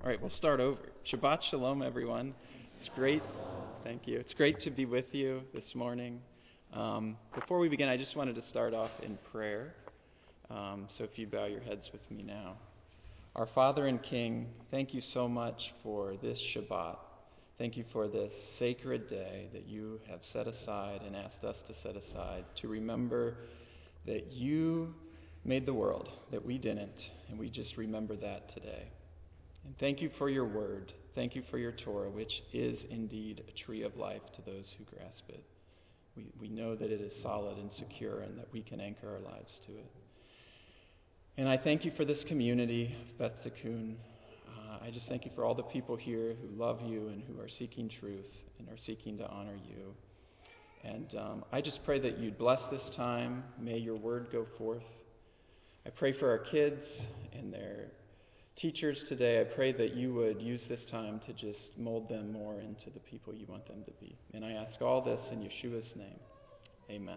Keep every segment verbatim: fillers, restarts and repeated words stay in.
All right, we'll start over. Shabbat Shalom, everyone. It's great. Thank you. It's great to be with you this morning. Um, before we begin, I just wanted to start off in prayer. Um, so if you bow your heads with me now. Our Father and King, thank you so much for this Shabbat. Thank you for this sacred day that you have set aside and asked us to set aside to remember that you made the world, that we didn't, and we just remember that today. And thank you for your word. Thank you for your Torah, which is indeed a tree of life to those who grasp it. We, we know that it is solid and secure and that we can anchor our lives to it. And I thank you for this community of Beth Tikkun. Uh, I just thank you for all the people here who love you and who are seeking truth and are seeking to honor you. And um, I just pray that you'd bless this time. May your word go forth. I pray for our kids and their teachers today. I pray that you would use this time to just mold them more into the people you want them to be. And I ask all this in Yeshua's name. Amen.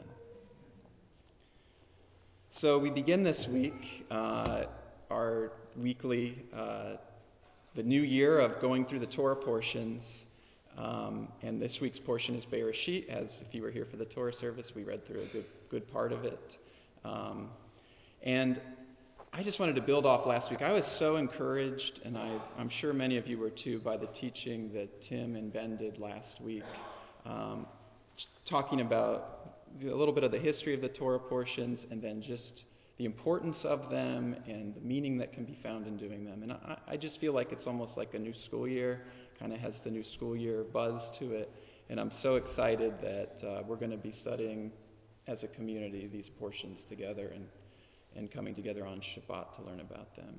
So we begin this week, uh, our weekly, uh, the new year of going through the Torah portions. Um, and this week's portion is Bereshit. As if you were here for the Torah service, we read through a good, good part of it. Um, and I just wanted to build off last week. I was so encouraged, and I, I'm sure many of you were too, by the teaching that Tim and Ben did last week, um, talking about a little bit of the history of the Torah portions and then just the importance of them and the meaning that can be found in doing them. And I, I just feel like it's almost like a new school year, kind of has the new school year buzz to it. And I'm so excited that uh, we're going to be studying as a community these portions together and and coming together on Shabbat to learn about them.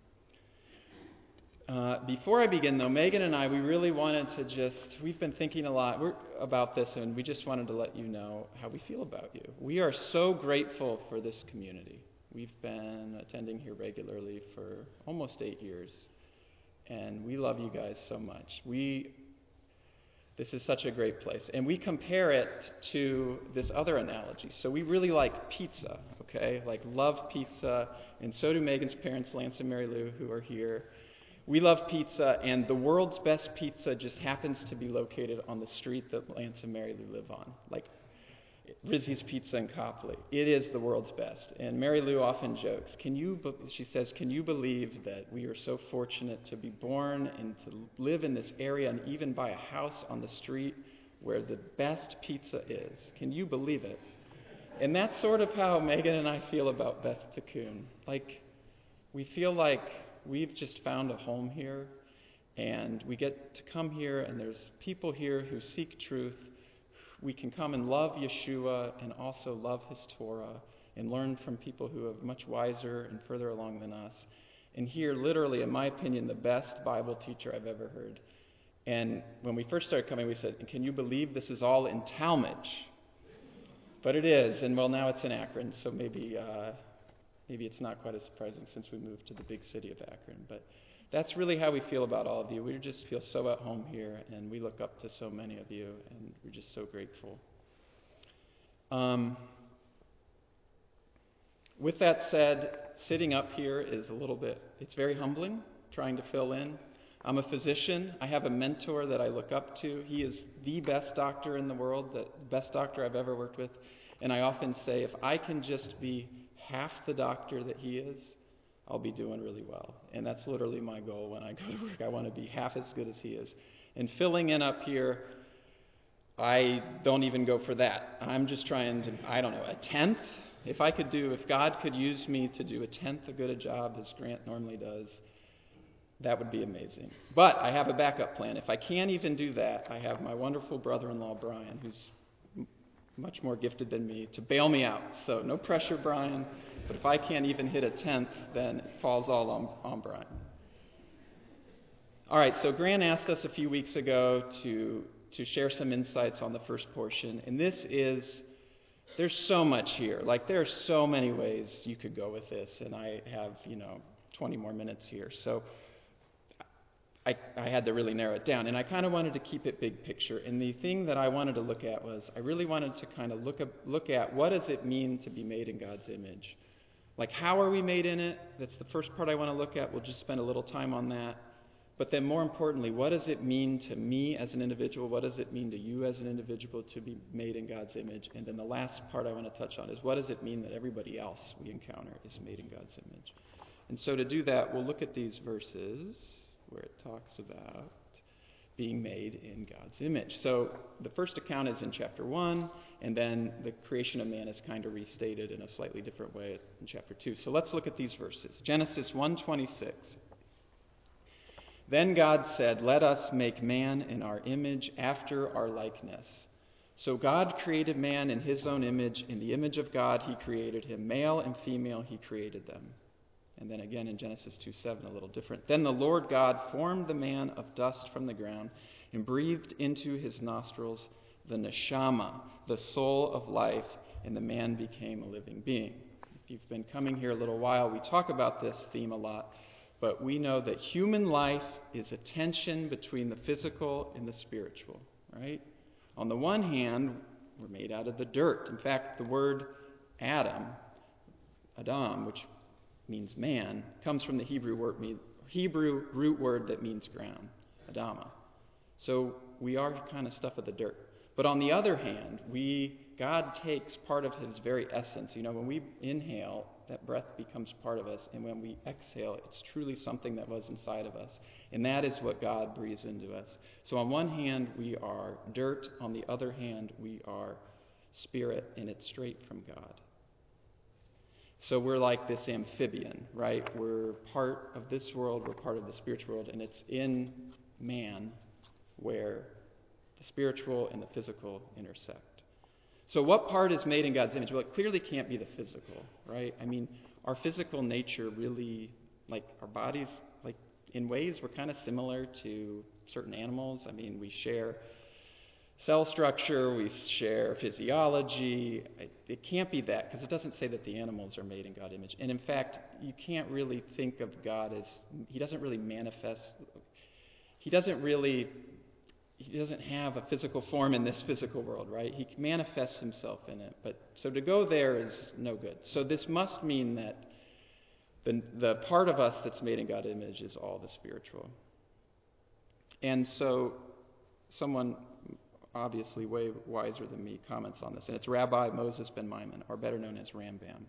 Uh, before I begin, though, Megan and I, we really wanted to just, we've been thinking a lot we're, about this, and we just wanted to let you know how we feel about you. We are so grateful for this community. We've been attending here regularly for almost eight years, and we love you guys so much. We This is such a great place. And we compare it to this other analogy. So we really like pizza, okay? Like love pizza. And so do Megan's parents, Lance and Mary Lou, who are here. We love pizza, and the world's best pizza just happens to be located on the street that Lance and Mary Lou live on. Like Rizzi's Pizza in Copley. It is the world's best. And Mary Lou often jokes, Can you? Be-, she says, can you believe that we are so fortunate to be born and to live in this area and even buy a house on the street where the best pizza is? Can you believe it? And that's sort of how Megan and I feel about Beth Tikkun. Like, we feel like we've just found a home here, and we get to come here, and there's people here who seek truth. We can come and love Yeshua and also love his Torah and learn from people who are much wiser and further along than us. And hear literally, in my opinion, the best Bible teacher I've ever heard. And when we first started coming, we said, can you believe this is all in Talmadge? But it is, and well, now it's in Akron, so maybe uh, maybe it's not quite as surprising since we moved to the big city of Akron. But that's really how we feel about all of you. We just feel so at home here, and we look up to so many of you, and we're just so grateful. Um, with that said, sitting up here is a little bit, it's very humbling, trying to fill in. I'm a physician. I have a mentor that I look up to. He is the best doctor in the world, the best doctor I've ever worked with. And I often say, if I can just be half the doctor that he is, I'll be doing really well. And that's literally my goal when I go to work. I want to be half as good as he is. And filling in up here, I don't even go for that. I'm just trying to, I don't know, a tenth? If I could do, if God could use me to do a tenth as good a job as Grant normally does, that would be amazing. But I have a backup plan. If I can't even do that, I have my wonderful brother-in-law, Brian, who's m- much more gifted than me, to bail me out. So no pressure, Brian. But if I can't even hit a tenth, then it falls all on, on Brian. All right, so Grant asked us a few weeks ago to, to share some insights on the first portion. And this is, there's so much here. Like, there are so many ways you could go with this. And I have, you know, twenty more minutes here. So I, I had to really narrow it down. And I kind of wanted to keep it big picture. And the thing that I wanted to look at was, I really wanted to kind of look, up, look at what does it mean to be made in God's image? Like, how are we made in it? That's the first part I want to look at. We'll just spend a little time on that. But then more importantly, what does it mean to me as an individual? What does it mean to you as an individual to be made in God's image? And then the last part I want to touch on is what does it mean that everybody else we encounter is made in God's image? And so to do that, we'll look at these verses where it talks about being made in God's image. So the first account is in chapter one, and then the creation of man is kind of restated in a slightly different way in chapter two. So let's look at these verses. Genesis one twenty-six. Then God said, "Let us make man in our image, after our likeness." So God created man in his own image. In the image of God he created him. Male and female he created them. And then again in Genesis two seven, a little different. Then the Lord God formed the man of dust from the ground and breathed into his nostrils the neshama, the soul of life, and the man became a living being. If you've been coming here a little while, we talk about this theme a lot, but we know that human life is a tension between the physical and the spiritual, right? On the one hand, we're made out of the dirt. In fact, the word Adam, Adam, which means man, comes from the Hebrew word, Hebrew root word that means ground, Adama. So we are kind of stuff of the dirt. But on the other hand, we God takes part of his very essence. You know, when we inhale, that breath becomes part of us, and when we exhale, it's truly something that was inside of us. And that is what God breathes into us. So on one hand, we are dirt. On the other hand, we are spirit, and it's straight from God. So we're like this amphibian, right? We're part of this world, we're part of the spiritual world, and it's in man where the spiritual and the physical intersect. So what part is made in God's image? Well, it clearly can't be the physical, right? I mean, our physical nature really, like our bodies, like in ways we're kind of similar to certain animals. I mean, we share cell structure, we share physiology. It can't be that, because it doesn't say that the animals are made in God's image. And in fact, you can't really think of God as, he doesn't really manifest, he doesn't really, he doesn't have a physical form in this physical world, right? He manifests himself in it. But so to go there is no good. So this must mean that the, the part of us that's made in God's image is all the spiritual. And so someone obviously way wiser than me comments on this, and it's Rabbi Moses ben Maimon, or better known as Rambam.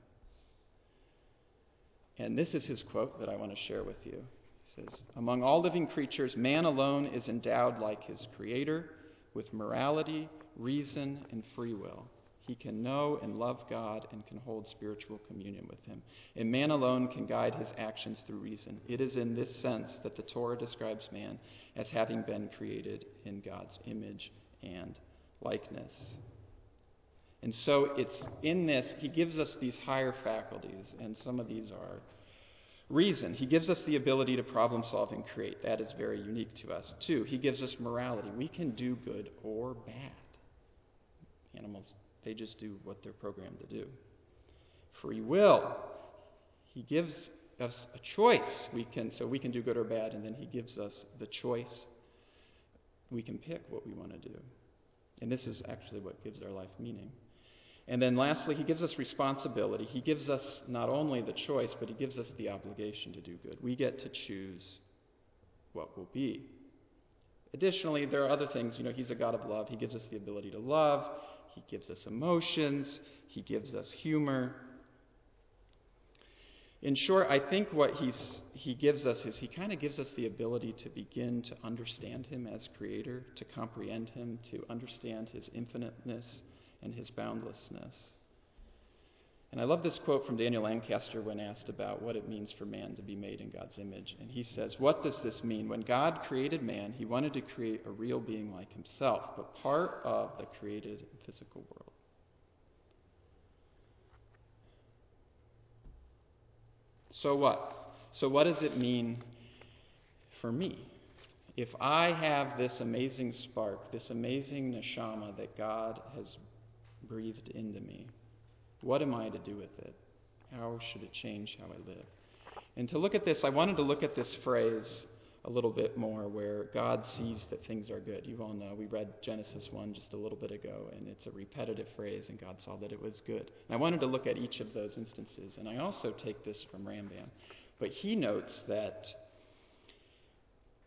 And this is his quote that I want to share with you. He says, "Among all living creatures, man alone is endowed like his creator with morality, reason, and free will. He can know and love God and can hold spiritual communion with him. And man alone can guide his actions through reason. It is in this sense that the Torah describes man as having been created in God's image and likeness." And so it's in this, he gives us these higher faculties, and some of these are reason. He gives us the ability to problem solve and create. That is very unique to us. Two, he gives us morality. We can do good or bad. Animals, they just do what they're programmed to do. Free will. He gives us a choice. We can, so we can do good or bad, and then he gives us the choice. We can pick what we want to do. And this is actually what gives our life meaning. And then lastly, he gives us responsibility. He gives us not only the choice, but he gives us the obligation to do good. We get to choose what will be. Additionally, there are other things. You know, he's a God of love. He gives us the ability to love. He gives us emotions. He gives us humor. In short, I think what he's, he gives us is he kind of gives us the ability to begin to understand him as creator, to comprehend him, to understand his infiniteness and his boundlessness. And I love this quote from Daniel Lancaster when asked about what it means for man to be made in God's image. And he says, "What does this mean? When God created man, he wanted to create a real being like himself, but part of the created physical world." So what? So what does it mean for me? If I have this amazing spark, this amazing neshama that God has breathed into me, what am I to do with it? How should it change how I live? And to look at this, I wanted to look at this phrase a little bit more, where God sees that things are good. You all know, we read Genesis one just a little bit ago, and it's a repetitive phrase, and God saw that it was good. And I wanted to look at each of those instances, and I also take this from Rambam. But he notes that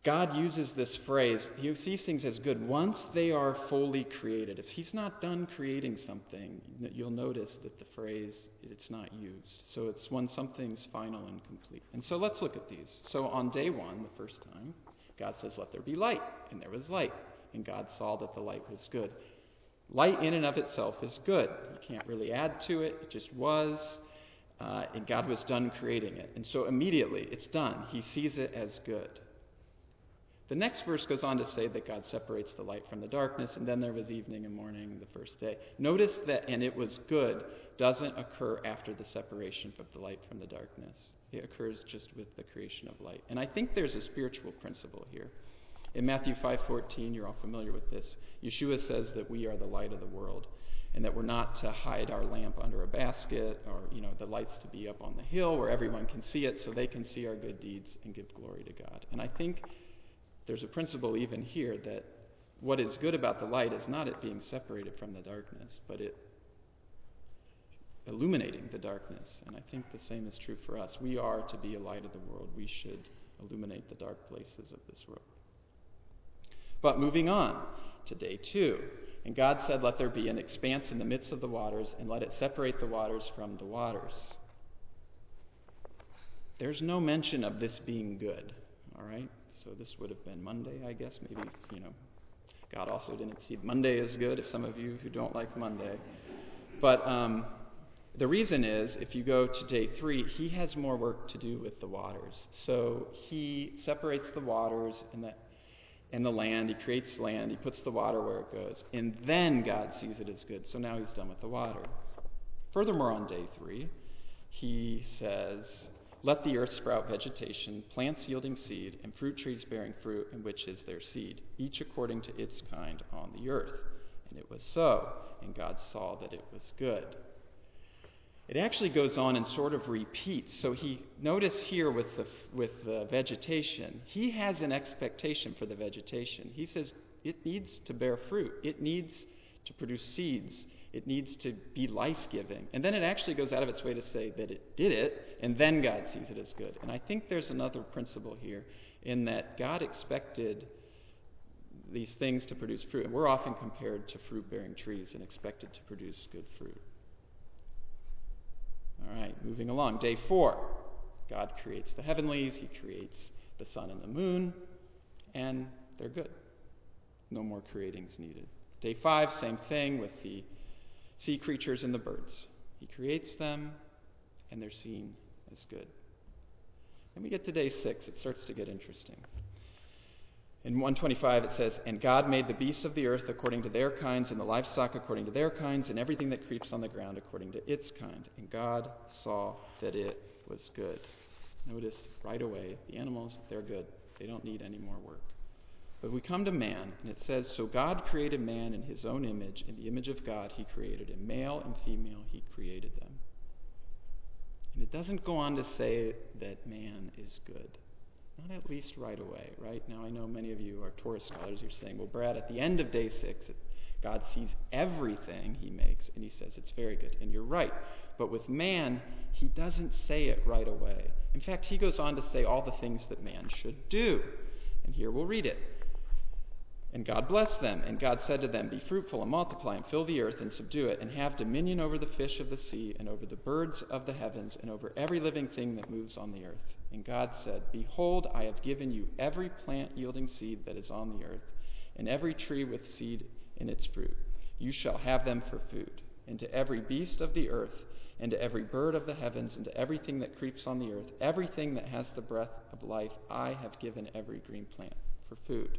God uses this phrase, he sees things as good once they are fully created. If he's not done creating something, you'll notice that the phrase, it's not used. So it's when something's final and complete. And so let's look at these. So on day one, the first time, God says, let there be light. And there was light. And God saw that the light was good. Light in and of itself is good. You can't really add to it. It just was. Uh, and God was done creating it. And so immediately, it's done. He sees it as good. The next verse goes on to say that God separates the light from the darkness, and then there was evening and morning the first day. Notice that, and it was good, doesn't occur after the separation of the light from the darkness. It occurs just with the creation of light. And I think there's a spiritual principle here. In Matthew five fourteen, you're all familiar with this, Yeshua says that we are the light of the world, and that we're not to hide our lamp under a basket, or, you know, the light's to be up on the hill where everyone can see it so they can see our good deeds and give glory to God. And I think there's a principle even here that what is good about the light is not it being separated from the darkness, but it illuminating the darkness. And I think the same is true for us. We are to be a light of the world. We should illuminate the dark places of this world. But moving on to day two. And God said, let there be an expanse in the midst of the waters, and let it separate the waters from the waters. There's no mention of this being good, all right? So this would have been Monday, I guess. Maybe, you know, God also didn't see Monday as good, if some of you who don't like Monday. But um, the reason is, if you go to day three, he has more work to do with the waters. So he separates the waters and the, and the land. He creates land. He puts the water where it goes. And then God sees it as good. So now he's done with the water. Furthermore, on day three, he says, let the earth sprout vegetation, plants yielding seed, and fruit trees bearing fruit, in which is their seed, each according to its kind on the earth. And it was so, and God saw that it was good. It actually goes on and sort of repeats. So he, notice here with the, with the vegetation, he has an expectation for the vegetation. He says it needs to bear fruit. It needs to produce seeds. It needs to be life-giving. And then it actually goes out of its way to say that it did it, and then God sees it as good. And I think there's another principle here in that God expected these things to produce fruit. And we're often compared to fruit-bearing trees and expected to produce good fruit. All right, moving along. Day four. God creates the heavenlies. He creates the sun and the moon, and they're good. No more creatings needed. Day five, same thing with the sea creatures and the birds. He creates them, and they're seen as good. Then we get to day six. It starts to get interesting. In one twenty-five it says, and God made the beasts of the earth according to their kinds, and the livestock according to their kinds, and everything that creeps on the ground according to its kind. And God saw that it was good. Notice right away, the animals, they're good. They don't need any more work. But we come to man, and it says, so God created man in his own image. In the image of God he created him. Male and female he created them. And it doesn't go on to say that man is good. Not at least right away, right? Now I know many of you are Torah scholars. You're saying, well, Brad, at the end of day six, God sees everything he makes, and he says it's very good. And you're right. But with man, he doesn't say it right away. In fact, he goes on to say all the things that man should do. And here we'll read it. And God blessed them, and God said to them, be fruitful and multiply and fill the earth and subdue it, and have dominion over the fish of the sea and over the birds of the heavens and over every living thing that moves on the earth. And God said, behold, I have given you every plant yielding seed that is on the earth, and every tree with seed in its fruit. You shall have them for food. And to every beast of the earth, and to every bird of the heavens, and to everything that creeps on the earth, everything that has the breath of life, I have given every green plant for food.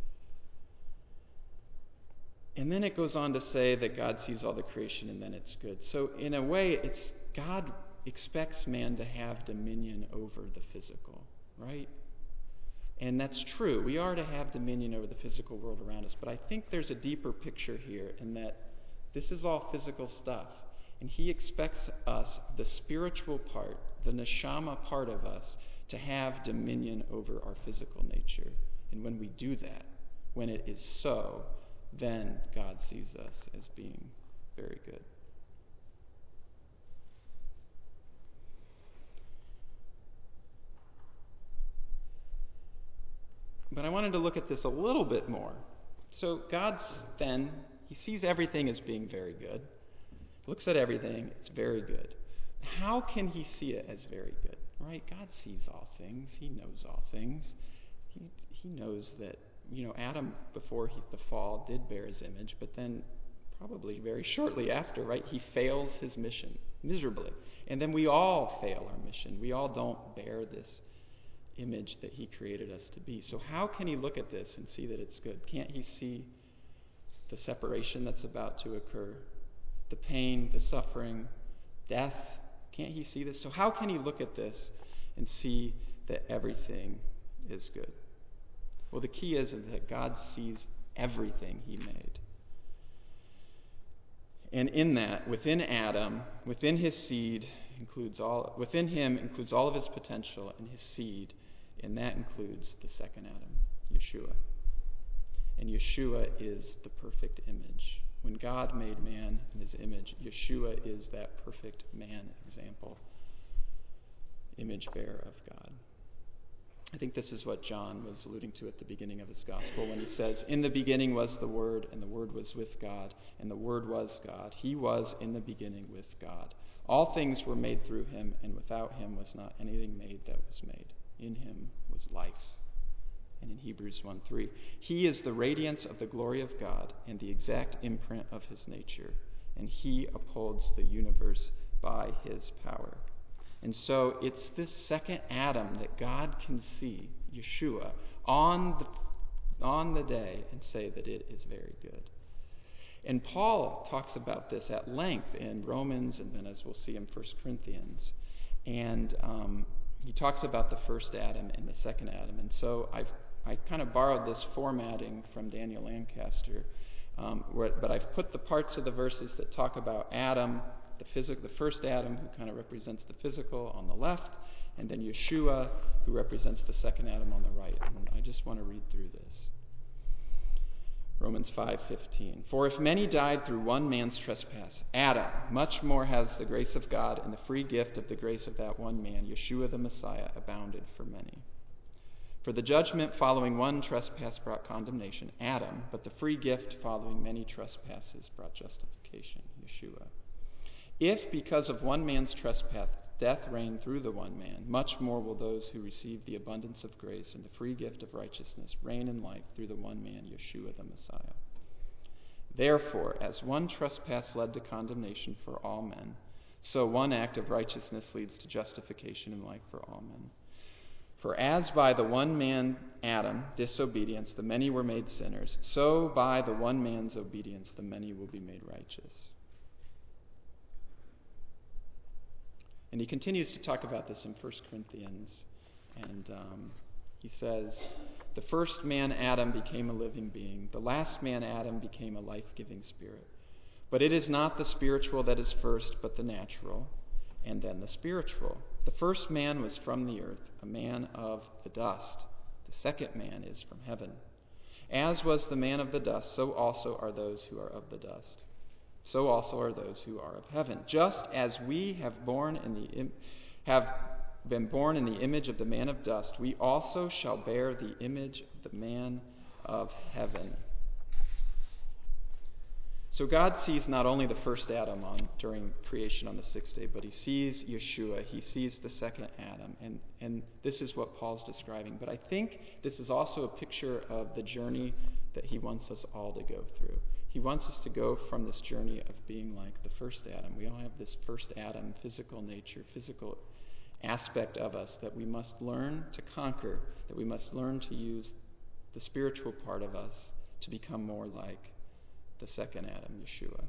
And then it goes on to say that God sees all the creation and then it's good. So in a way, it's God expects man to have dominion over the physical, right? And that's true. We are to have dominion over the physical world around us. But I think there's a deeper picture here in that this is all physical stuff. And he expects us, the spiritual part, the neshama part of us, to have dominion over our physical nature. And when we do that, when it is so, then God sees us as being very good. But I wanted to look at this a little bit more. So God's then, he sees everything as being very good. Looks at everything, it's very good. How can he see it as very good? Right? God sees all things. He knows all things. He he knows that, you know, Adam, before he, the fall, did bear his image, but then probably very shortly after, right, he fails his mission miserably. And then we all fail our mission. We all don't bear this image that he created us to be. So how can he look at this and see that it's good? Can't he see the separation that's about to occur? The pain, the suffering, death. Can't he see this? So how can he look at this and see that everything is good? Well, the key is that God sees everything he made. And in that, within Adam, within his seed, includes all within him includes all of his potential, and his seed, and that includes the second Adam, Yeshua. And Yeshua is the perfect image. When God made man in his image, Yeshua is that perfect man example, image bearer of God. I think this is what John was alluding to at the beginning of his gospel when he says, "In the beginning was the Word, and the Word was with God, and the Word was God. He was in the beginning with God. All things were made through him, and without him was not anything made that was made. In him was life." And in Hebrews one three, "He is the radiance of the glory of God and the exact imprint of his nature, and he upholds the universe by his power." And so it's this second Adam that God can see, Yeshua, on the, on the day and say that it is very good. And Paul talks about this at length in Romans, and then as we'll see in First Corinthians. And um, he talks about the first Adam and the second Adam. And so I've I kind of borrowed this formatting from Daniel Lancaster, um, where, but I've put the parts of the verses that talk about Adam, the physical, the first Adam, who kind of represents the physical, on the left, and then Yeshua, who represents the second Adam, on the right. And I just want to read through this. Romans five fifteen. "For if many died through one man's trespass, Adam, much more has the grace of God and the free gift of the grace of that one man, Yeshua the Messiah, abounded for many. For the judgment following one trespass brought condemnation, Adam, but the free gift following many trespasses brought justification, Yeshua. If because of one man's trespass death reigned through the one man, much more will those who receive the abundance of grace and the free gift of righteousness reign in life through the one man, Yeshua the Messiah. Therefore, as one trespass led to condemnation for all men, so one act of righteousness leads to justification in life for all men. For as by the one man, Adam, disobedience, the many were made sinners, so by the one man's obedience, the many will be made righteous." And he continues to talk about this in First Corinthians. And um, he says, "The first man, Adam, became a living being. The last man, Adam, became a life-giving spirit. But it is not the spiritual that is first, but the natural, and then the spiritual. The first man was from the earth, a man of the dust. The second man is from heaven. As was the man of the dust, so also are those who are of the dust. So also are those who are of heaven. Just as we have born in the im- have been born in the image of the man of dust, we also shall bear the image of the man of heaven." So God sees not only the first Adam on during creation on the sixth day, but he sees Yeshua, he sees the second Adam, and, and this is what Paul's describing. But I think this is also a picture of the journey that he wants us all to go through. He wants us to go from this journey of being like the first Adam. We all have this first Adam, physical nature, physical aspect of us that we must learn to conquer, that we must learn to use the spiritual part of us to become more like the second Adam, Yeshua.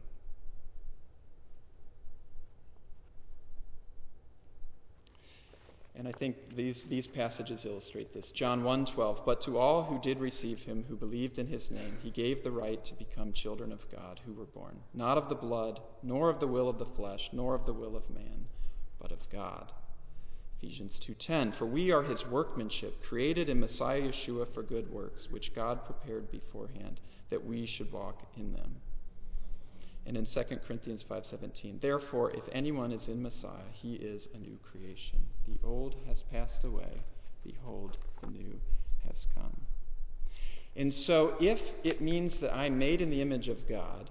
And I think these, these passages illustrate this. John one twelve, "But to all who did receive him, who believed in his name, he gave the right to become children of God, who were born, not of the blood, nor of the will of the flesh, nor of the will of man, but of God." Ephesians two ten, "For we are his workmanship, created in Messiah Yeshua for good works, which God prepared beforehand, that we should walk in them." And in Second Corinthians five seventeen, "Therefore, if anyone is in Messiah, he is a new creation. The old has passed away. Behold, the new has come." And so if it means that I'm made in the image of God,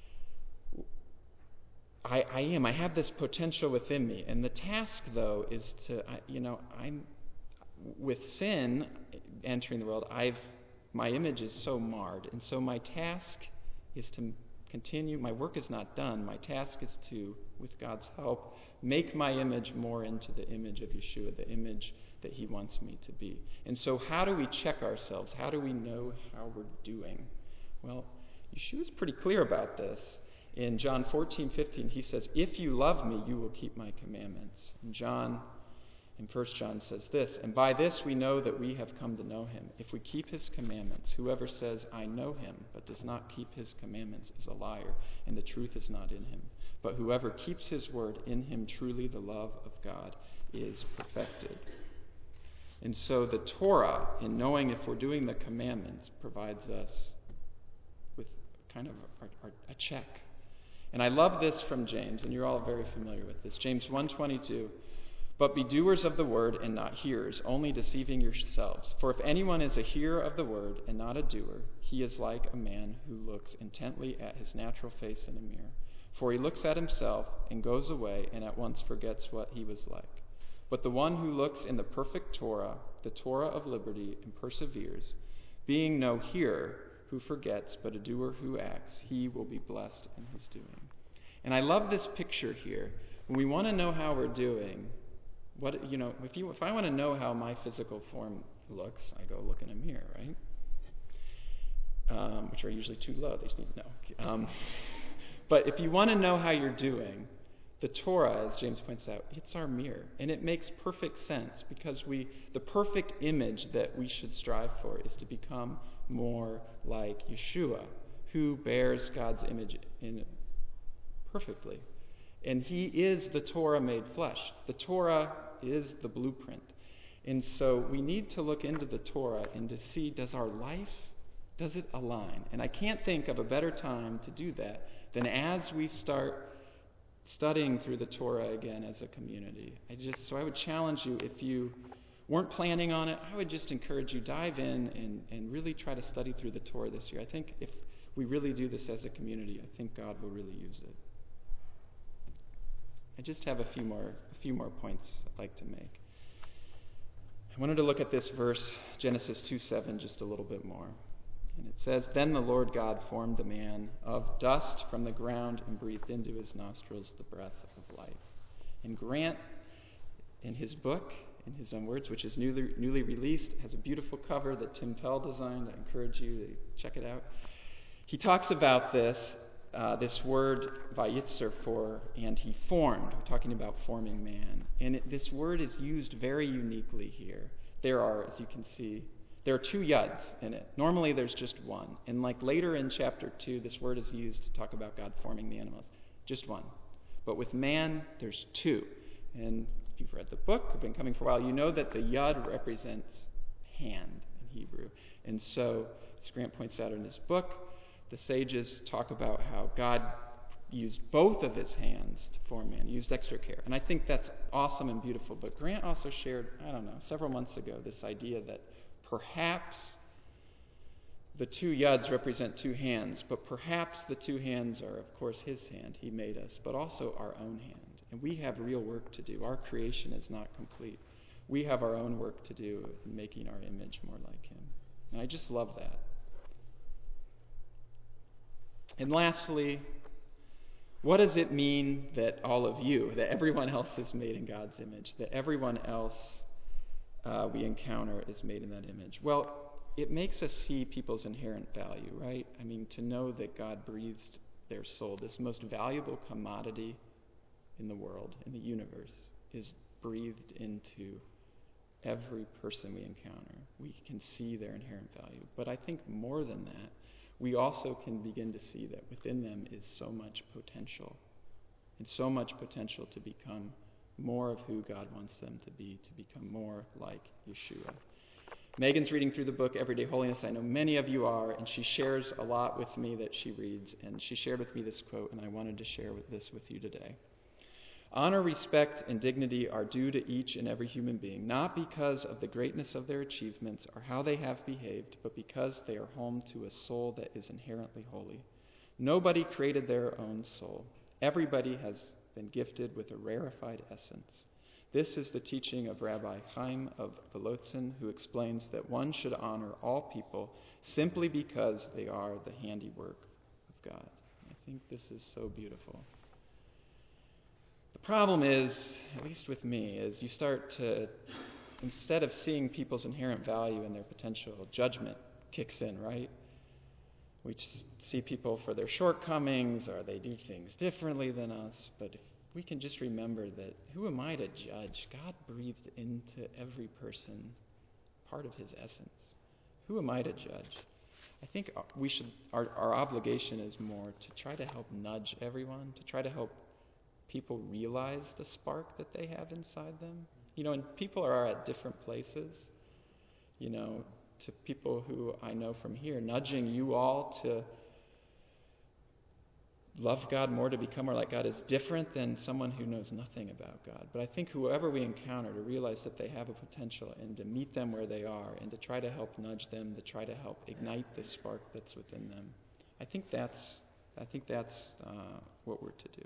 I, I am. I have this potential within me. And the task, though, is to, you know, I'm, with sin entering the world, I've, my image is so marred. And so my task is to continue. My work is not done. My task is to, with God's help, make my image more into the image of Yeshua, the image that he wants me to be. And so how do we check ourselves? How do we know how we're doing? Well, Yeshua's pretty clear about this. In John fourteen fifteen, he says, if you love me, you will keep my commandments. And John, in First John, says this, and by this we know that we have come to know him, if we keep his commandments. Whoever says, I know him, but does not keep his commandments is a liar, and the truth is not in him. But whoever keeps his word, in him truly the love of God is perfected. And so the Torah, in knowing if we're doing the commandments, provides us with kind of a, a, a check. And I love this from James, and you're all very familiar with this. James one twenty-two, but be doers of the word and not hearers, only deceiving yourselves. For if anyone is a hearer of the word and not a doer, he is like a man who looks intently at his natural face in a mirror. For he looks at himself and goes away and at once forgets what he was like. But the one who looks in the perfect Torah, the Torah of liberty, and perseveres, being no hearer who forgets, but a doer who acts, he will be blessed in his doing. And I love this picture here. When we want to know how we're doing, what you know, if you if I want to know how my physical form looks, I go look in a mirror, right? Um, which are usually too low. They just need to know. Um, but if you want to know how you're doing, the Torah, as James points out, it's our mirror. And it makes perfect sense because we the perfect image that we should strive for is to become more like Yeshua, who bears God's image in perfectly. And he is the Torah made flesh. The Torah is the blueprint. And so we need to look into the Torah and to see, does our life, does it align? And I can't think of a better time to do that than as we start studying through the Torah again as a community. I just so I would challenge you, if you weren't planning on it, I would just encourage you, dive in and, and really try to study through the Torah this year. I think if we really do this as a community, I think God will really use it. I just have a few more a few more points I'd like to make. I wanted to look at this verse, Genesis two seven, just a little bit more. And it says, then the Lord God formed the man of dust from the ground and breathed into his nostrils the breath of life. And Grant, in his book, in his own words, which is newly, newly released, has a beautiful cover that Tim Pell designed. I encourage you to check it out. He talks about this, uh, this word, vayitzer, for, and he formed. We're talking about forming man. And it, this word is used very uniquely here. There are, as you can see, there are two yuds in it. Normally there's just one. And like later in chapter two, this word is used to talk about God forming the animals. Just one. But with man, there's two. And if you've read the book, have been coming for a while, you know that the yud represents hand in Hebrew. And so, as Grant points out in his book, the sages talk about how God used both of his hands to form man. He used extra care. And I think that's awesome and beautiful. But Grant also shared, I don't know, several months ago, this idea that perhaps the two yuds represent two hands, but perhaps the two hands are, of course, his hand. He made us, but also our own hand. And we have real work to do. Our creation is not complete. We have our own work to do in making our image more like him. And I just love that. And lastly, what does it mean that all of you, that everyone else is made in God's image, that everyone else Uh, we encounter is made in that image? Well, it makes us see people's inherent value, right? I mean, to know that God breathed their soul, this most valuable commodity in the world, in the universe, is breathed into every person we encounter. We can see their inherent value. But I think more than that, we also can begin to see that within them is so much potential, and so much potential to become more of who God wants them to be, to become more like Yeshua. Megan's reading through the book Everyday Holiness. I know many of you are, and she shares a lot with me that she reads. And she shared with me this quote, and I wanted to share with this with you today. Honor, respect, and dignity are due to each and every human being, not because of the greatness of their achievements or how they have behaved, but because they are home to a soul that is inherently holy. Nobody created their own soul. Everybody has been gifted with a rarefied essence. This is the teaching of Rabbi Chaim of Volotzin, who explains that one should honor all people simply because they are the handiwork of God. I think this is so beautiful. The problem is, at least with me, is you start to, instead of seeing people's inherent value and their potential, judgment kicks in, right? We see people for their shortcomings, or they do things differently than us. But if we can just remember that, who am I to judge? God breathed into every person part of his essence. Who am I to judge? I think we should. Our, our obligation is more to try to help nudge everyone, to try to help people realize the spark that they have inside them. You know, and people are at different places. You know, to people who I know from here, nudging you all to love God more, to become more like God, is different than someone who knows nothing about God. But I think whoever we encounter, to realize that they have a potential and to meet them where they are and to try to help nudge them, to try to help ignite the spark that's within them. I think that's I think that's uh, what we're to do.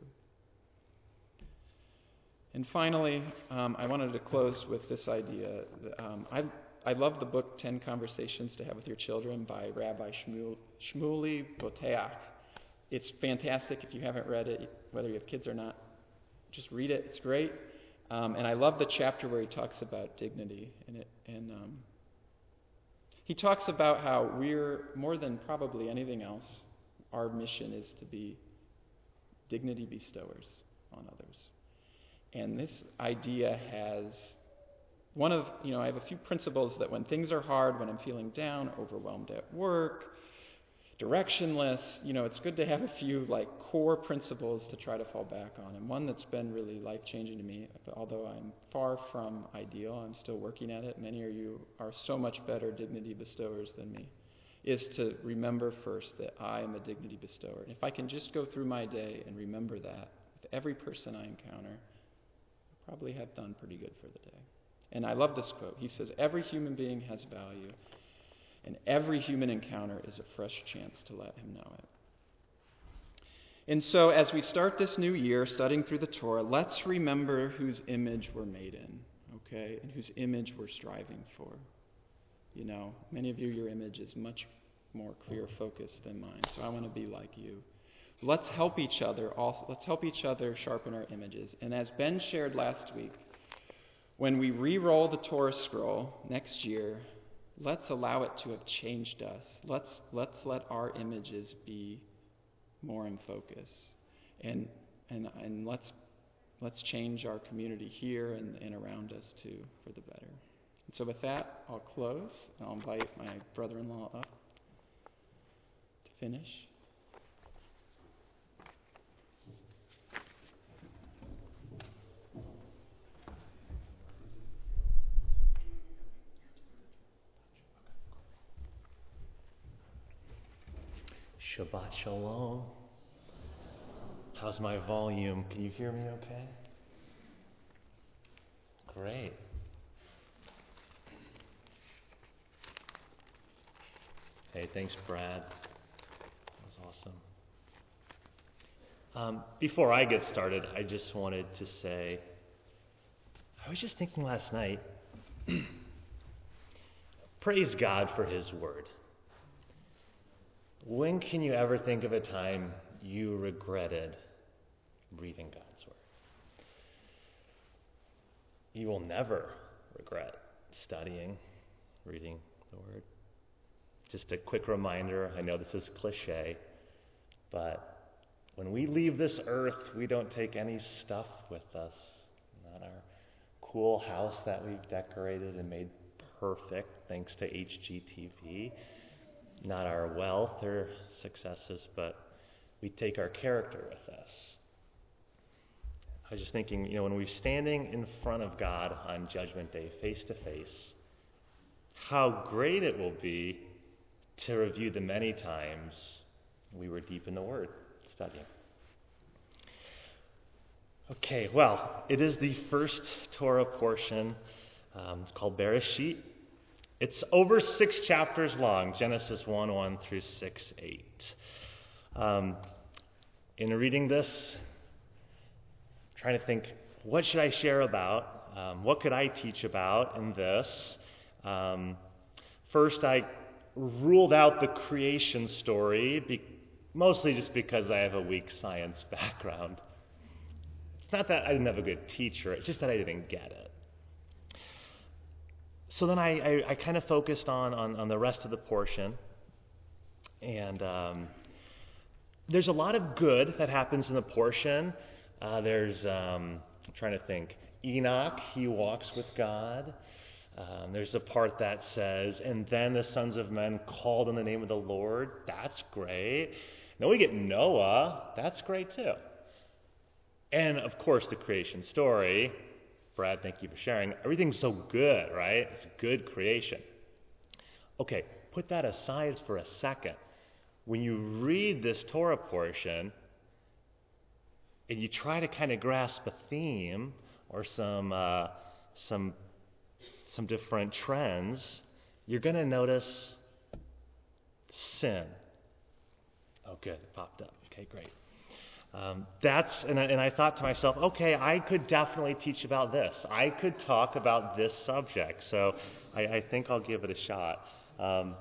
And finally, um, I wanted to close with this idea. That, um, I I love the book Ten Conversations to Have with Your Children by Rabbi Shmuel, Shmuley Boteach. It's fantastic. If you haven't read it, whether you have kids or not, just read it. It's great. Um, and I love the chapter where he talks about dignity. And, it, and um, he talks about how we're, more than probably anything else, our mission is to be dignity bestowers on others. And this idea has one of, you know, I have a few principles that when things are hard, when I'm feeling down, overwhelmed at work, directionless, you know, it's good to have a few like core principles to try to fall back on. And one that's been really life-changing to me, although I'm far from ideal, I'm still working at it. Many of you are so much better dignity bestowers than me, is to remember first that I am a dignity bestower. And if I can just go through my day and remember that with every person I encounter, I probably have done pretty good for the day. And I love this quote. He says, every human being has value, and every human encounter is a fresh chance to let him know it. And so as we start this new year studying through the Torah, let's remember whose image we're made in, okay, and whose image we're striving for. You know, many of you, your image is much more clear focused than mine, so I want to be like you. Let's help each other. Also, let's help each other sharpen our images. And as Ben shared last week, when we re-roll the Torah scroll next year, let's allow it to have changed us. Let's let's let our images be more in focus, and and and let's let's change our community here and, and around us too for the better. And so with that, I'll close, and I'll invite my brother-in-law up to finish. Shabbat Shalom. How's my volume? Can you hear me okay? Great. Hey, thanks, Brad. That was awesome. Um, before I get started, I just wanted to say, I was just thinking last night, praise God for His Word. When can you ever think of a time you regretted reading God's Word? You will never regret studying, reading the Word. Just a quick reminder, I know this is cliche, but when we leave this earth, we don't take any stuff with us. Not our cool house that we've decorated and made perfect thanks to H G T V. Not our wealth or successes, but we take our character with us. I was just thinking, you know, when we're standing in front of God on Judgment Day, face to face, how great it will be to review the many times we were deep in the Word, studying. Okay, well, it is the first Torah portion. Um, it's called Bereshit. It's over six chapters long, Genesis one, one through six, eight. Um, in reading this, I'm trying to think, what should I share about? Um, what could I teach about in this? Um, first, I ruled out the creation story, be- mostly just because I have a weak science background. It's not that I didn't have a good teacher, it's just that I didn't get it. So then I, I, I kind of focused on, on, on the rest of the portion. And um, there's a lot of good that happens in the portion. Uh, there's, um, I'm trying to think, Enoch, he walks with God. Um, there's a part that says, and then the sons of men called on the name of the Lord. That's great. Then we get Noah. That's great too. And, of course, the creation story. Brad, thank you for sharing. Everything's so good, right? It's good creation. Okay, put that aside for a second. When you read this Torah portion and you try to kind of grasp a theme or some uh, some some different trends, you're going to notice sin. Oh, good, it popped up. Okay, great. Um, that's and I, and I thought to myself, okay, I could definitely teach about this. I could talk about this subject. So I, I think I'll give it a shot. Um,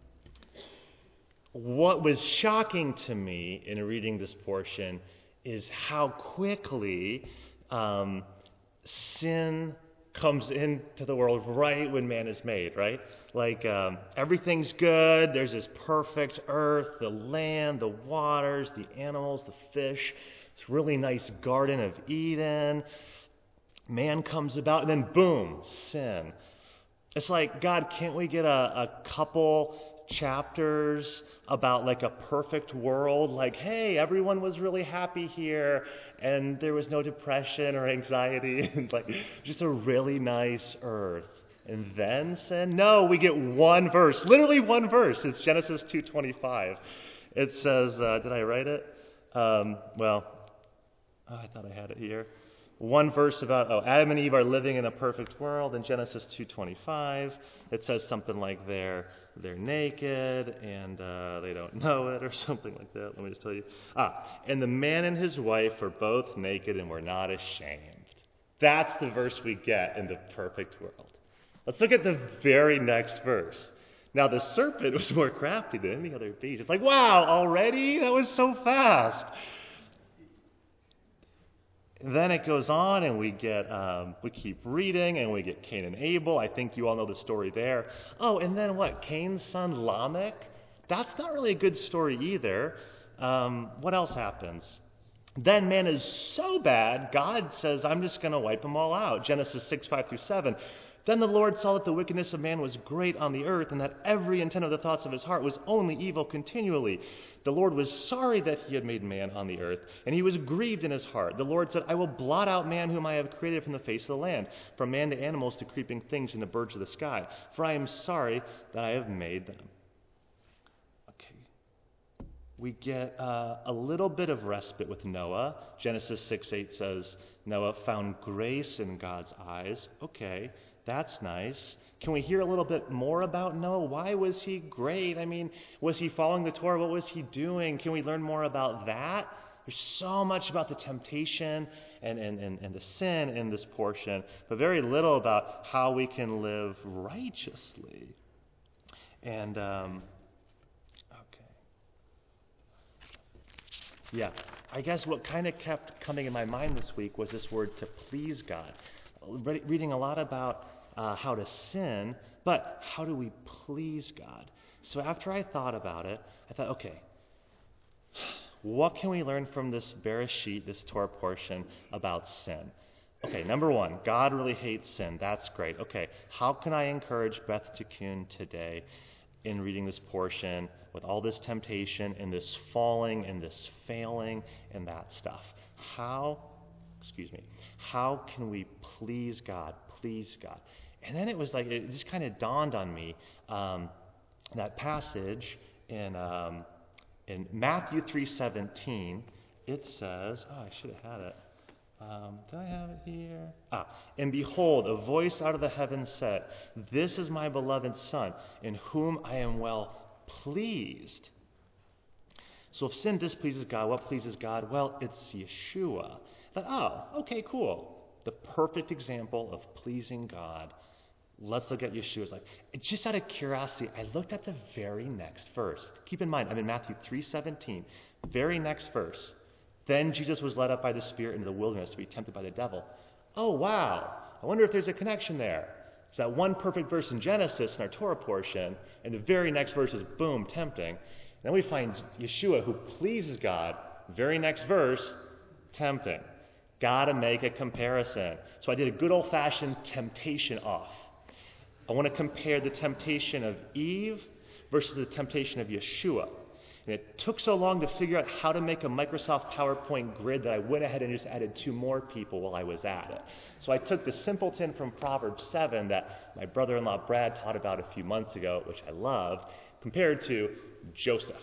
what was shocking to me in reading this portion is how quickly um, sin comes into the world right when man is made, right? Like um, everything's good, there's this perfect earth, the land, the waters, the animals, the fish, this really nice Garden of Eden. Man comes about, and then boom, sin. It's like, God, can't we get a, a couple chapters about like a perfect world? Like, hey, everyone was really happy here, and there was no depression or anxiety, and like just a really nice earth. And then sin? No, we get one verse, literally one verse. It's Genesis two twenty-five. It says, uh, did I write it? Um, well, oh, I thought I had it here. One verse about, oh, Adam and Eve are living in a perfect world in Genesis two twenty-five. It says something like they're, they're naked and uh, they don't know it or something like that. Let me just tell you. Ah, and the man and his wife are both naked and were not ashamed. That's the verse we get in the perfect world. Let's look at the very next verse. Now, the serpent was more crafty than any other beast. It's like, wow, already? That was so fast. And then it goes on, and we get, um, we keep reading, and we get Cain and Abel. I think you all know the story there. Oh, and then what? Cain's son Lamech? That's not really a good story either. Um, what else happens? Then man is so bad, God says, I'm just going to wipe them all out. Genesis six, five through seven. Then the Lord saw that the wickedness of man was great on the earth, and that every intent of the thoughts of his heart was only evil continually. The Lord was sorry that he had made man on the earth, and he was grieved in his heart. The Lord said, I will blot out man whom I have created from the face of the land, from man to animals to creeping things and the birds of the sky, for I am sorry that I have made them. Okay. We get uh, a little bit of respite with Noah. Genesis six eight says, Noah found grace in God's eyes. Okay. That's nice. Can we hear a little bit more about Noah? Why was he great? I mean, was he following the Torah? What was he doing? Can we learn more about that? There's so much about the temptation and, and, and, and the sin in this portion, but very little about how we can live righteously. And, um, okay. Yeah, I guess what kind of kept coming in my mind this week was this word to please God. Re- reading a lot about Uh, how to sin, but how do we please God? So after I thought about it, I thought, okay, what can we learn from this Bereshit, this Torah portion about sin? Okay, number one, God really hates sin. That's great. Okay, how can I encourage Beth Tikkun today in reading this portion with all this temptation and this falling and this failing and that stuff? How, excuse me, how can we please God? Please God. And then it was like, it just kind of dawned on me, um, that passage in um, in Matthew three seventeen, it says, oh, I should have had it. Um, do I have it here? Ah, and behold, a voice out of the heavens said, "This is my beloved Son, in whom I am well pleased." So if sin displeases God, what pleases God? Well, it's Yeshua. But, oh, okay, cool. The perfect example of pleasing God. Let's look at Yeshua's life. Just out of curiosity, I looked at the very next verse. Keep in mind, I'm in Matthew three seventeen. Very next verse. Then Jesus was led up by the Spirit into the wilderness to be tempted by the devil. Oh, wow. I wonder if there's a connection there. It's that one perfect verse in Genesis in our Torah portion, and the very next verse is, boom, tempting. Then we find Yeshua, who pleases God. Very next verse, tempting. Got to make a comparison. So I did a good old-fashioned temptation off. I want to compare the temptation of Eve versus the temptation of Yeshua. And it took so long to figure out how to make a Microsoft PowerPoint grid that I went ahead and just added two more people while I was at it. So I took the simpleton from Proverbs seven that my brother-in-law Brad taught about a few months ago, which I love, compared to Joseph.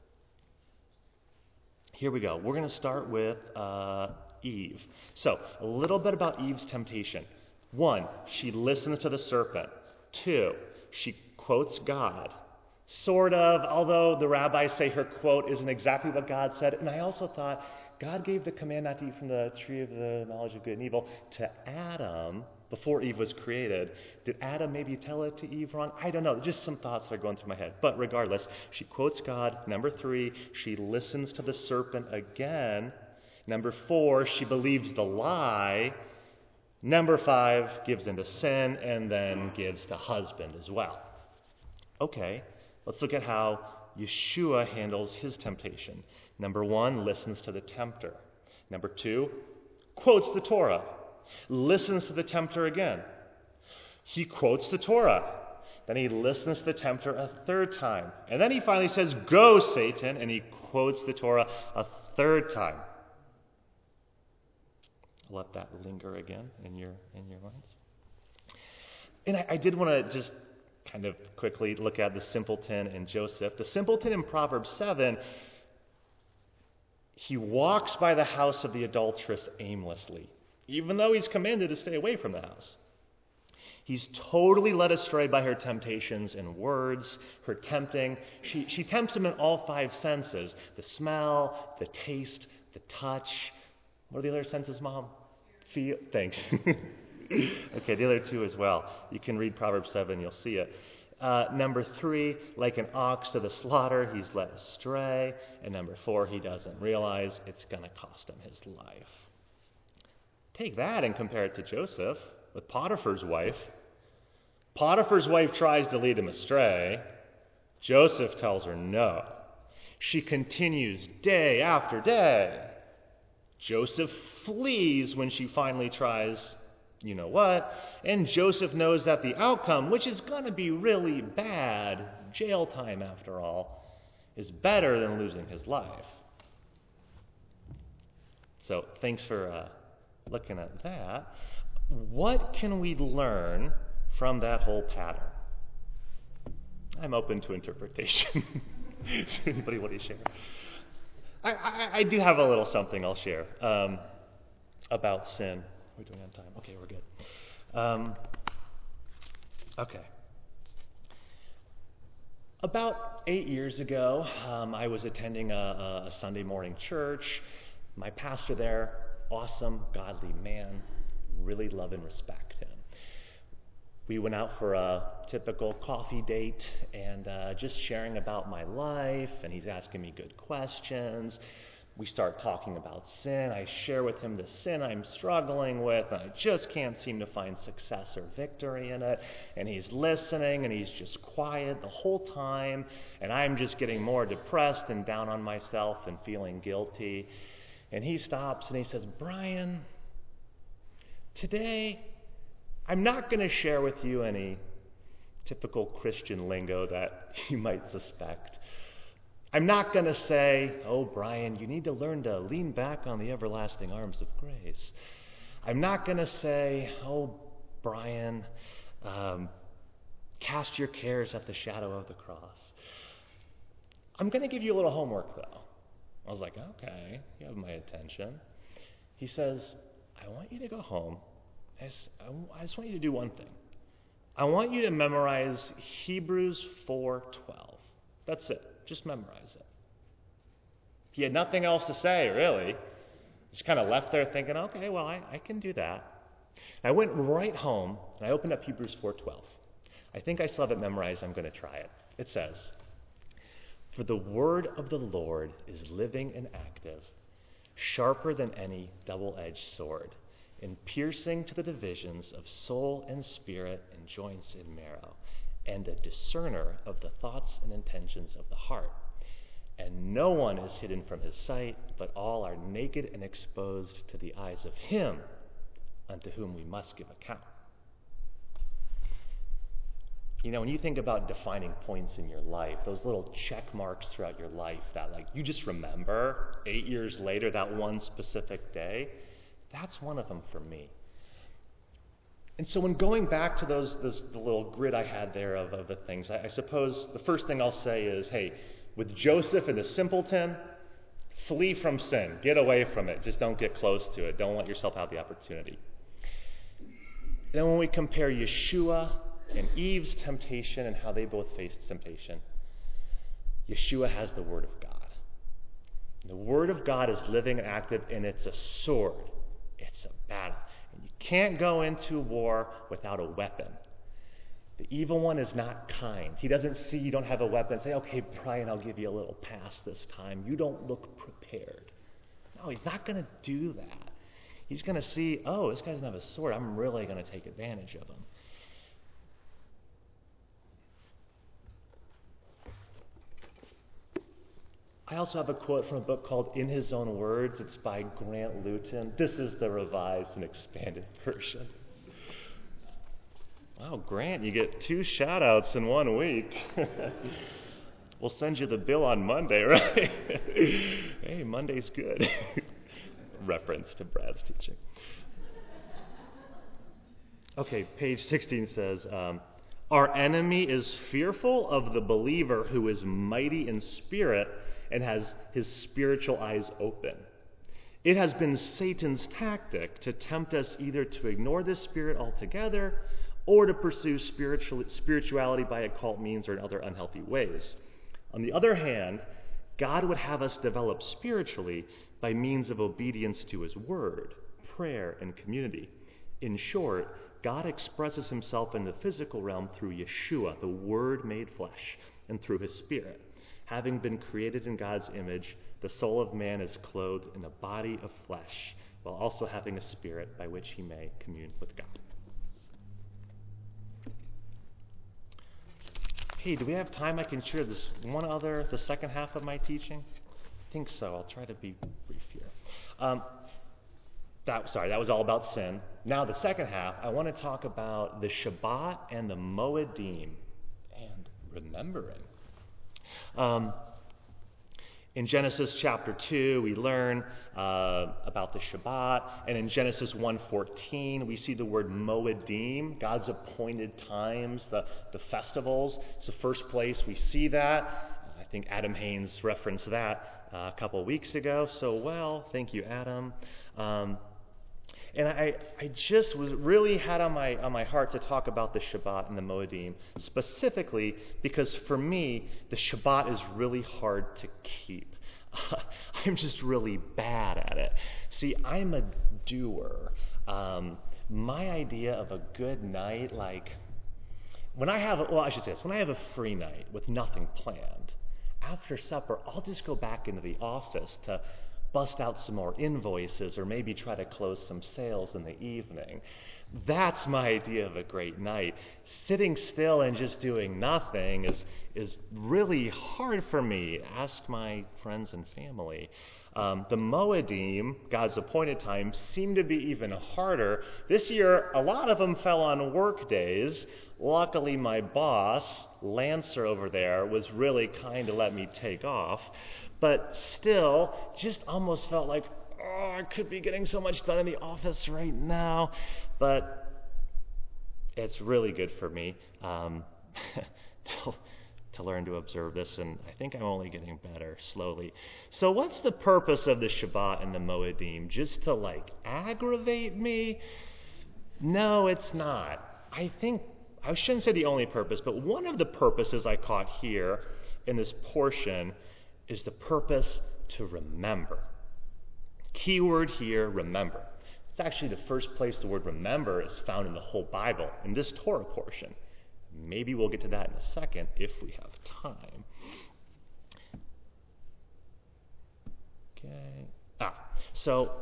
Here we go. We're going to start with uh, Eve. So a little bit about Eve's temptation. One, she listens to the serpent. Two, she quotes God. Sort of, although the rabbis say her quote isn't exactly what God said. And I also thought, God gave the command not to eat from the tree of the knowledge of good and evil to Adam before Eve was created. Did Adam maybe tell it to Eve wrong? I don't know. Just some thoughts that are going through my head. But regardless, she quotes God. Number three, she listens to the serpent again. Number four, she believes the lie. Number five, gives into sin and then gives to husband as well. Okay. Let's look at how Yeshua handles his temptation. Number one, listens to the tempter. Number two, quotes the Torah. Listens to the tempter again. He quotes the Torah. Then he listens to the tempter a third time. And then he finally says, "Go, Satan," and he quotes the Torah a third time. Let that linger again in your in your minds. And I, I did want to just kind of quickly look at the simpleton and Joseph. The simpleton in Proverbs seven, he walks by the house of the adulteress aimlessly, even though he's commanded to stay away from the house. He's totally led astray by her temptations and words, her tempting. She, she tempts him in all five senses: the smell, the taste, the touch. What are the other senses, Mom? Feel. Thanks. Okay, the other two as well. You can read Proverbs seven, you'll see it. Uh, number three, like an ox to the slaughter, he's led astray. And number four, he doesn't realize it's going to cost him his life. Take that and compare it to Joseph with Potiphar's wife. Potiphar's wife tries to lead him astray. Joseph tells her no. She continues day after day. Joseph flees when she finally tries you know what, and Joseph knows that the outcome, which is going to be really bad, jail time after all, is better than losing his life. So thanks for uh, looking at that. What can we learn from that whole pattern? I'm open to interpretation. Anybody want to share? I, I, I do have a little something I'll share um, about sin. We're doing on time. Okay, we're good. Um, okay. About eight years ago, um, I was attending a, a Sunday morning church. My pastor there, awesome, godly man, really love and respect him. We went out for a typical coffee date and uh, just sharing about my life, and he's asking me good questions. We start talking about sin. I share with him the sin I'm struggling with, and I just can't seem to find success or victory in it. And he's listening, and he's just quiet the whole time, and I'm just getting more depressed and down on myself and feeling guilty. And he stops and he says, "Brian, today I'm not going to share with you any typical Christian lingo that you might suspect. I'm not going to say, 'Oh, Brian, you need to learn to lean back on the everlasting arms of grace.' I'm not going to say, 'Oh, Brian, um, cast your cares at the shadow of the cross.' I'm going to give you a little homework, though." I was like, "Okay, you have my attention." He says, I want you to go home. I just, I just want you to do one thing. I want you to memorize Hebrews four twelve. That's it. Just memorize it. He had nothing else to say, really. Just kind of left there thinking, okay, well, I, I can do that. I went right home, and I opened up Hebrews four twelve. I think I still have it memorized. I'm going to try it. It says, "For the word of the Lord is living and active, sharper than any double-edged sword, and piercing to the divisions of soul and spirit and joints and marrow, and a discerner of the thoughts and intentions of the heart. And no one is hidden from his sight, but all are naked and exposed to the eyes of him unto whom we must give account." You know, when you think about defining points in your life, those little check marks throughout your life that, like, you just remember eight years later, that one specific day, that's one of them for me. And so when going back to those, those the little grid I had there of, of the things, I, I suppose the first thing I'll say is, hey, with Joseph and the simpleton, flee from sin. Get away from it. Just don't get close to it. Don't let yourself have the opportunity. Then when we compare Yeshua and Eve's temptation and how they both faced temptation, Yeshua has the Word of God. The Word of God is living and active, and it's a sword. It's a battle. And you can't go into war without a weapon. The evil one is not kind. He doesn't see you don't have a weapon and say, okay, Brian, I'll give you a little pass this time. You don't look prepared. No, he's not going to do that. He's going to see, oh, this guy doesn't have a sword. I'm really going to take advantage of him. I also have a quote from a book called In His Own Words. It's by Grant Luton. This is the revised and expanded version. Wow, Grant, you get two shout-outs in one week. We'll send you the bill on Monday, right? Hey, Monday's good. Reference to Brad's teaching. Okay, page sixteen says, um, "Our enemy is fearful of the believer who is mighty in spirit and has his spiritual eyes open. It has been Satan's tactic to tempt us either to ignore this spirit altogether or to pursue spiritual, spirituality by occult means or in other unhealthy ways. On the other hand, God would have us develop spiritually by means of obedience to His Word, prayer, and community. In short, God expresses Himself in the physical realm through Yeshua, the Word made flesh, and through His Spirit. Having been created in God's image, the soul of man is clothed in a body of flesh, while also having a spirit by which he may commune with God." Hey, do we have time I can share this one other, the second half of my teaching? I think so. I'll try to be brief here. Um, that, sorry, that was all about sin. Now the second half, I want to talk about the Shabbat and the Moedim and remembering. Um, in Genesis chapter two, we learn uh, about the Shabbat, and in Genesis one fourteen, we see the word Moedim, God's appointed times, the, the festivals. It's the first place we see that. I think Adam Haynes referenced that uh, a couple of weeks ago so well. Thank you, Adam. Um, And I, I just was really had on my on my heart to talk about the Shabbat and the Moedim, specifically because for me, the Shabbat is really hard to keep. I'm just really bad at it. See, I'm a doer. Um, my idea of a good night, like, when I have, a, well, I should say this, when I have a free night with nothing planned, after supper, I'll just go back into the office to bust out some more invoices or maybe try to close some sales in the evening. That's my idea of a great night. Sitting still and just doing nothing is is really hard for me. Ask my friends and family. Um, the Moedim, God's appointed time, seem to be even harder. This year, a lot of them fell on work days. Luckily, my boss, Lancer over there, was really kind to let me take off. But still, just almost felt like, oh, I could be getting so much done in the office right now. But it's really good for me. Um, till to learn to observe this, and I think I'm only getting better slowly. So what's the purpose of the Shabbat and the Moedim? Just to, like, aggravate me? No, it's not. I think, I shouldn't say the only purpose, but one of the purposes I caught here in this portion is the purpose to remember. Keyword here, remember. It's actually the first place the word remember is found in the whole Bible, in this Torah portion. Maybe we'll get to that in a second if we have time. Okay. Ah, so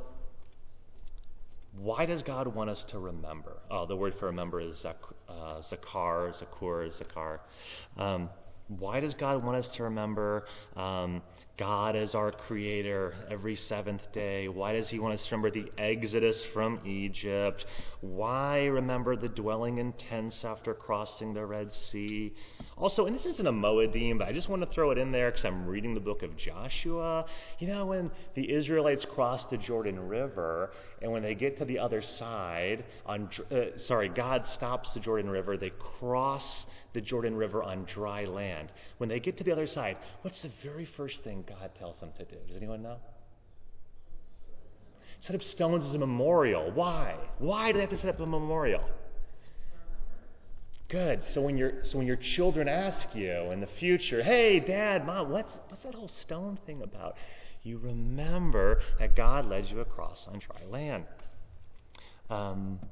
why does God want us to remember? Oh, the word for remember is zak, uh, zakar, zakur, zakar. Um, why does God want us to remember um, God is our creator every seventh day? Why does he want us to remember the exodus from Egypt? Why remember the dwelling in tents after crossing the Red Sea? Also, and this isn't a Moedim, but I just want to throw it in there because I'm reading the book of Joshua. You know, when the Israelites crossed the Jordan River, and when they get to the other side, on uh, sorry, God stops the Jordan River, they cross the Jordan River on dry land. When they get to the other side, what's the very first thing God tells them to do? Does anyone know? Set up stones as a memorial. Why? Why do they have to set up a memorial? Good. So when your so when your children ask you in the future, hey, Dad, Mom, what's what's that whole stone thing about? You remember that God led you across on dry land. Um,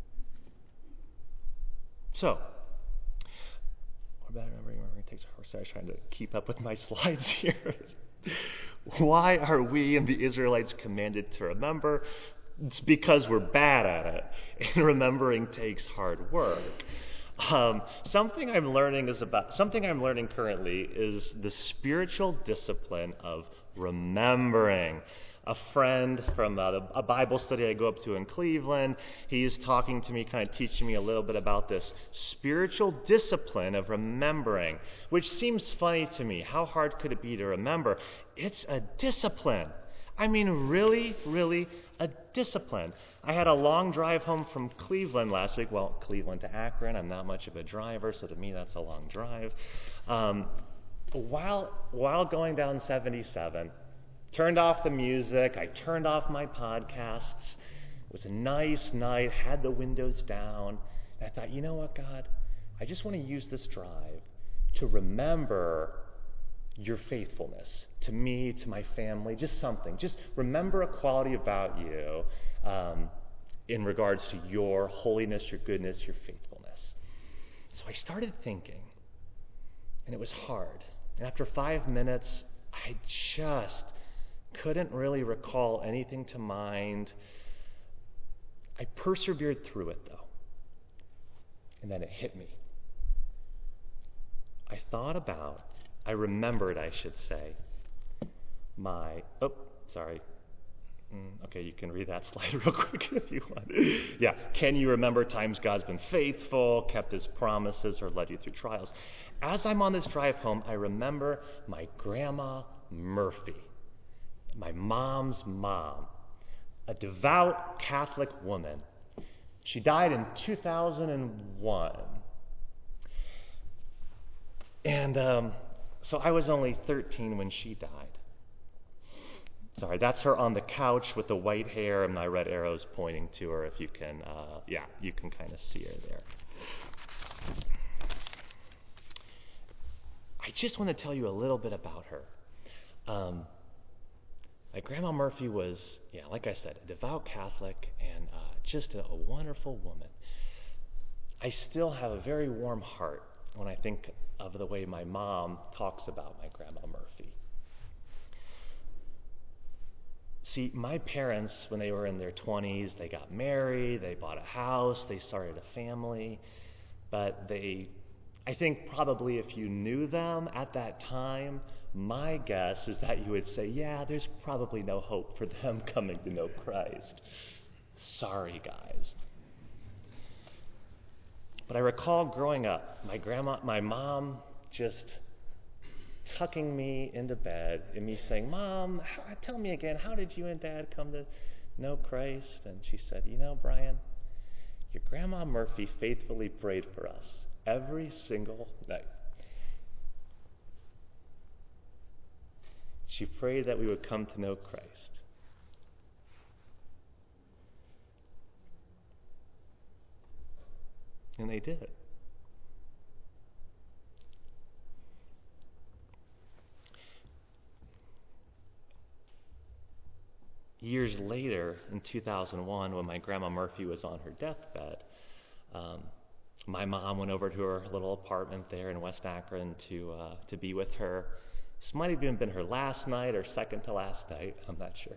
so, what about remembering? Remembering takes a horse. I was trying to keep up with my slides here. Why are we and the Israelites commanded to remember? It's because we're bad at it, and remembering takes hard work. Um, something I'm learning is about something I'm learning currently is the spiritual discipline of remembering. A friend from a, a Bible study I go up to in Cleveland, he's talking to me, kind of teaching me a little bit about this spiritual discipline of remembering, which seems funny to me. How hard could it be to remember? It's a discipline. I mean, really, really a discipline. I had a long drive home from Cleveland last week. Well, Cleveland to Akron. I'm not much of a driver, so to me that's a long drive. Um, while while going down seventy-seven, turned off the music. I turned off my podcasts. It was a nice night. Had the windows down. And I thought, you know what, God? I just want to use this drive to remember your faithfulness to me, to my family, just something. Just remember a quality about you um, in regards to your holiness, your goodness, your faithfulness. So I started thinking, and it was hard. And after five minutes, I just couldn't really recall anything to mind. I persevered through it, though. And then it hit me. I thought about I remembered, I should say, my, oh, sorry. Mm, okay, you can read that slide real quick if you want. Yeah, can you remember times God's been faithful, kept his promises, or led you through trials? As I'm on this drive home, I remember my grandma Murphy, my mom's mom, a devout Catholic woman. She died in two thousand one. And um, so I was only thirteen when she died. Sorry, that's her on the couch with the white hair and my red arrows pointing to her. If you can, uh, yeah, you can kind of see her there. I just want to tell you a little bit about her. Um, my grandma Murphy was, yeah, like I said, a devout Catholic and uh, just a, a wonderful woman. I still have a very warm heart when I think of the way my mom talks about my grandma Murphy. See, my parents, when they were in their twenties, they got married, they bought a house, they started a family, but they, I think probably if you knew them at that time, my guess is that you would say, yeah, there's probably no hope for them coming to know Christ. Sorry, guys. But I recall growing up, my grandma, my mom just tucking me into bed and me saying, Mom, how, tell me again, how did you and Dad come to know Christ? And she said, you know, Brian, your grandma Murphy faithfully prayed for us every single night. She prayed that we would come to know Christ. And they did. Years later, in two thousand one, when my grandma Murphy was on her deathbed, um, my mom went over to her little apartment there in West Akron to uh, to be with her. This might have even been her last night or second to last night. I'm not sure.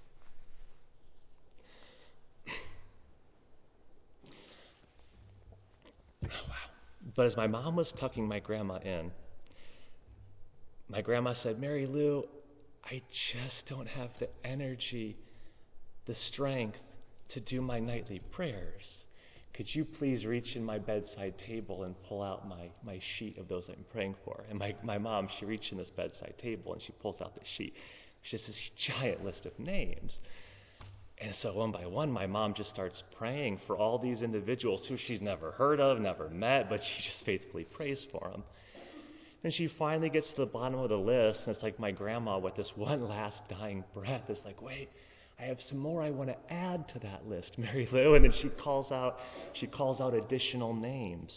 Wow. But as my mom was tucking my grandma in, my grandma said, "Mary Lou, I just don't have the energy, the strength to do my nightly prayers. Could you please reach in my bedside table and pull out my, my sheet of those I'm praying for?" And my, my mom, she reached in this bedside table and she pulls out the sheet. It's just this giant list of names. And so one by one, my mom just starts praying for all these individuals who she's never heard of, never met, but she just faithfully prays for them. And she finally gets to the bottom of the list, and it's like my grandma with this one last dying breath is like, "Wait, I have some more I want to add to that list, Mary Lou." And then she calls out, she calls out additional names.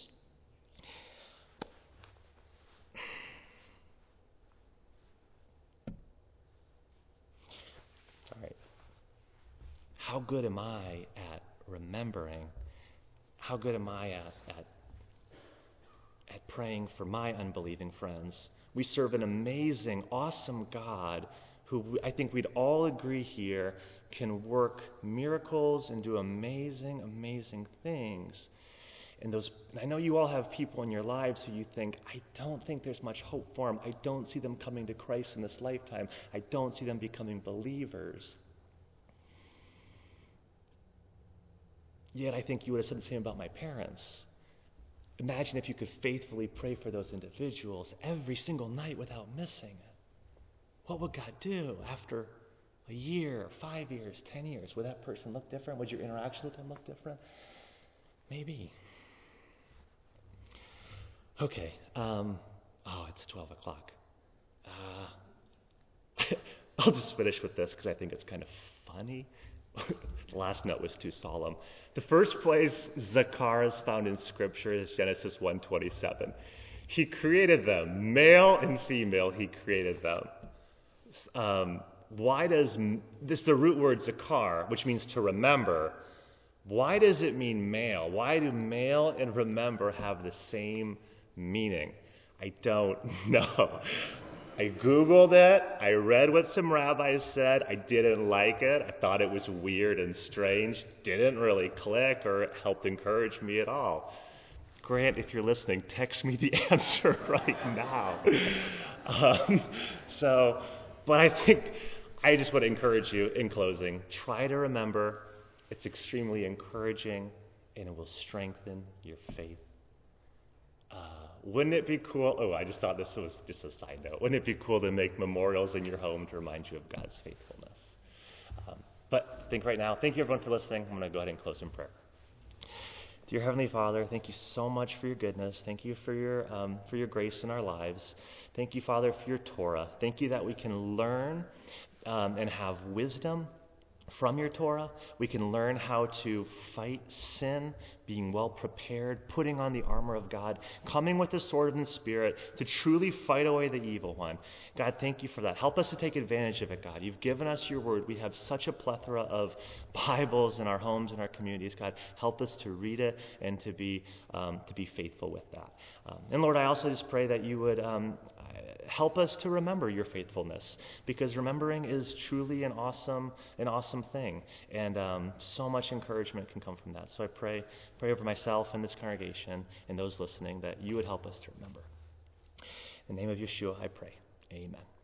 All right. How good am I at remembering? How good am I at, at at praying for my unbelieving friends? We serve an amazing, awesome God who I think we'd all agree here can work miracles and do amazing, amazing things. And those, and I know you all have people in your lives who you think, "I don't think there's much hope for them. I don't see them coming to Christ in this lifetime. I don't see them becoming believers." Yet I think you would have said the same about my parents. Imagine if you could faithfully pray for those individuals every single night without missing it. What would God do after a year, five years, ten years? Would that person look different? Would your interaction with them look different? Maybe. Okay. Um, oh, it's twelve o'clock. Uh, I'll just finish with this because I think it's kind of funny. The last note was too solemn. The first place Zakar is found in Scripture is Genesis one twenty-seven. He created them, male and female, he created them. Um, why does, this is the root word Zakar, which means to remember. Why does it mean male? Why do male and remember have the same meaning? I don't know. I Googled it. I read what some rabbis said. I didn't like it. I thought it was weird and strange. Didn't really click or help encourage me at all. Grant, if you're listening, text me the answer right now. Um, so, but I think I just want to encourage you in closing. Try to remember. It's extremely encouraging, and it will strengthen your faith. Uh, wouldn't it be cool? Oh, I just thought this was just a side note. Wouldn't it be cool to make memorials in your home to remind you of God's faithfulness? Um, but I think right now, thank you everyone for listening. I'm going to go ahead and close in prayer. Dear Heavenly Father, thank you so much for your goodness. Thank you for your um, for your grace in our lives. Thank you, Father, for your Torah. Thank you that we can learn um, and have wisdom from your Torah. We can learn how to fight sin, being well prepared, putting on the armor of God, coming with the sword of the Spirit to truly fight away the evil one. God, thank you for that. Help us to take advantage of it, God. You've given us your word. We have such a plethora of Bibles in our homes and our communities. God, help us to read it and to be um, to be faithful with that. Um, and Lord, I also just pray that you would um, help us to remember your faithfulness, because remembering is truly an awesome, an awesome thing, and um, so much encouragement can come from that. So I pray, pray over myself and this congregation and those listening that you would help us to remember. In the name of Yeshua, I pray. Amen.